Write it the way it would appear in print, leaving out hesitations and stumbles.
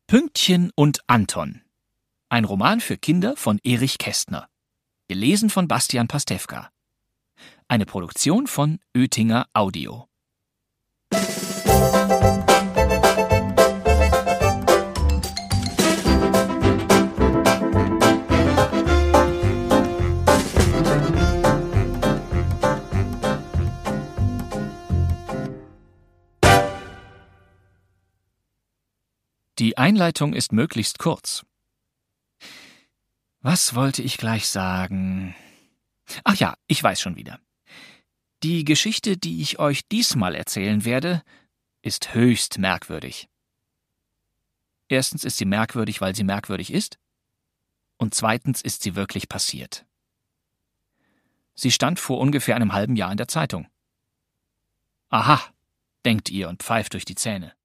Pünktchen und Anton. Ein Roman für Kinder von Erich Kästner. Gelesen von Bastian Pastewka. Eine Produktion von Oetinger Audio. Die Einleitung ist möglichst kurz. Was wollte ich gleich sagen? Ach ja, ich weiß schon wieder. Die Geschichte, die ich euch diesmal erzählen werde, ist höchst merkwürdig. Erstens ist sie merkwürdig, weil sie merkwürdig ist. Und zweitens ist sie wirklich passiert. Sie stand vor ungefähr einem halben Jahr in der Zeitung. Aha, denkt ihr und pfeift durch die Zähne.